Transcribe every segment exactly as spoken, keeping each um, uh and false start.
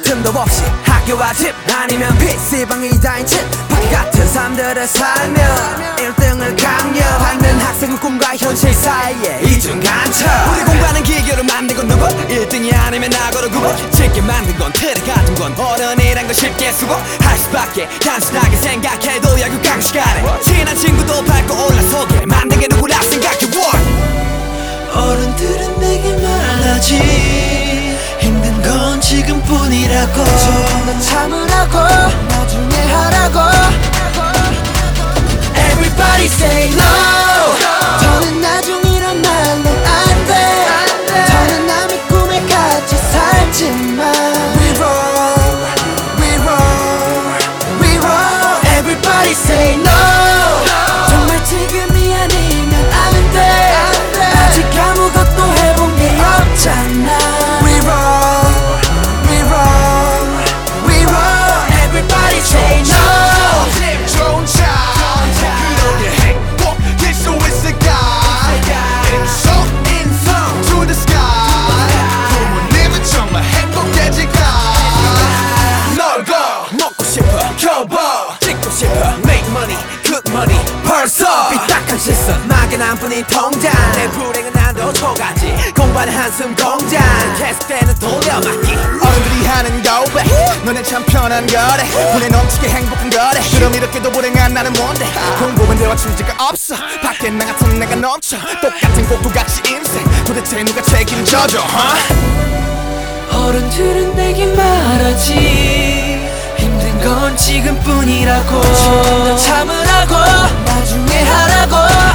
틈도 없이 학교와 집 아니면 피시방이 다인 집 바퀴 같은 삶들을 살며 일 등을 강요하는 학생의 꿈과 현실 사이에 이중간첩. 우리 공부하는 기교를 만든 건 누구? 일 등이 아니면 나고로 구분. 쉽게 만든 건 틀에 가둔 건 어른이란 걸 쉽게 수고할 수밖에. 단순하게 생각해도 야구 강시간에 친한 친구도 밟고 올라서게 만든 게 누구라 생각해. 어른들은 내게 말하지 힘든 건 지금뿐이라고. 조금 더 참으라고 나중에 하라고. Everybody say no. 더는 나중이란 말로 안돼. 더는 남의 꿈에 갇혀 살지만 We roll, we roll, we roll. Everybody say no. 정말 지금이 아니면 안돼. 아직 아무것도 해본 게 없잖아. We roll, we roll, we roll. Everybody say no. 기분 좋은 차 그러게 행복할 수 있을까. 인성 인성 to the sky. 부모님은 정말 행복해질까. 놀고 먹고 싶어 겨워 찍고 싶어 make money good money 벌써 삐딱한 시선 막연한 뿐인 통장. 내 불행은 난도 초가지 공부하는 한숨 공장. 계속되는 돌려막기 어른들이 하는 고백 너네 참 편한 거래. 분에 넘치게 행복한 거래. 그럼 이렇게도 불행한 나는 뭔데. 공부는 대화 취지가 없어. 밖에 나 같은 내가 넘쳐. 똑같은 꼭두같이 인생 도대체 누가 책임져줘 huh? 어른들은 내게 말하지 힘든 건 지금뿐이라고. 조금 더 참으라고 나중에 하라고.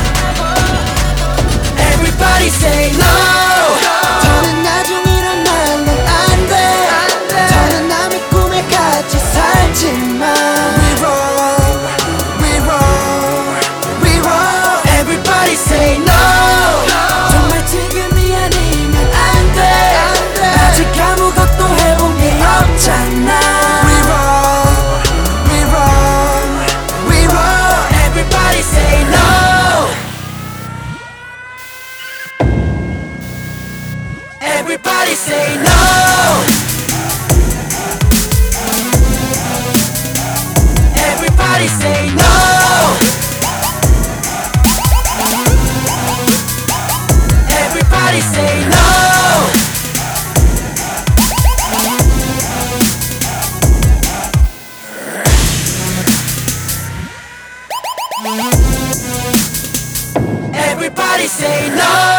Everybody say no. 더는 나중이란 말로 안돼. 더는 남의 꿈에 갇혀 살지만 We roll, we roll, we roll. Everybody say no. 정말 지금이 아니면 안돼. 아직 아무것도 해본 게 없잖아. We roll, we roll, we roll. Everybody say no. Everybody say no. Everybody say no. Everybody say no. Everybody say no.